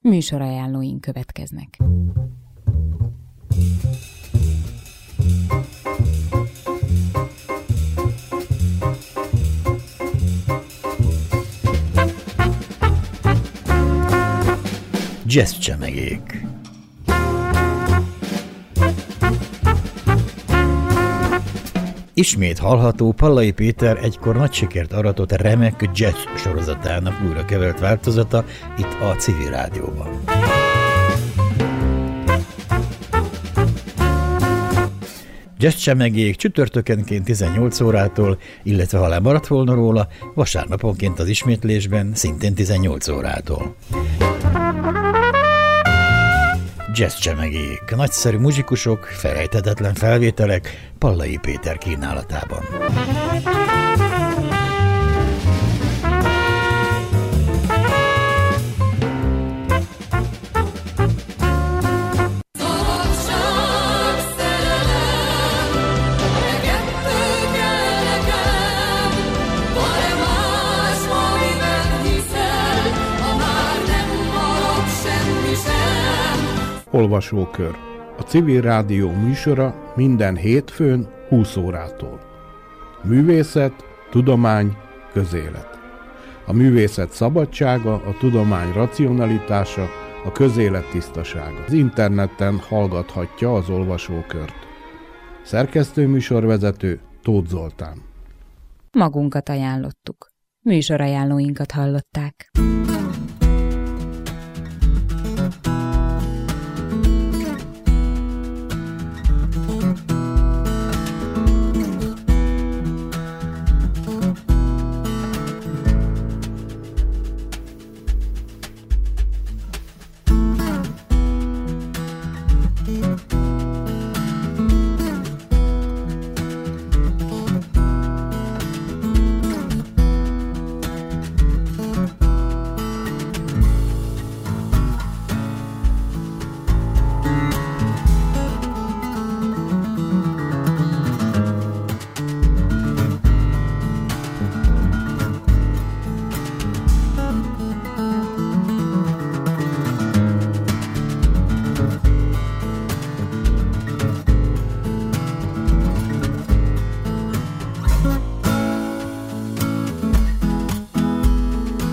Műsorajánlóink következnek. Jazzcsemegék. Ismét hallható Pallai Péter egykor nagy sikert aratott remek jazz sorozatának újra kevert változata itt a Civil Rádióban. Jazzcsemegék csütörtökenként 18 órától, illetve ha lemaradt volna róla, vasárnaponként az ismétlésben szintén 18 órától. Jazzcsemegék, nagyszerű muzsikusok, felejthetetlen felvételek Pallai Péter kínálatában. Olvasókör. A Civil Rádió műsora minden hétfőn 20 órától. Művészet, tudomány, közélet. A művészet szabadsága, a tudomány racionalitása, a közélet tisztasága. Az interneten hallgathatja az olvasókört. Szerkesztőműsorvezető Tóth Zoltán. Magunkat ajánlottuk. Műsorajánlóinkat hallották.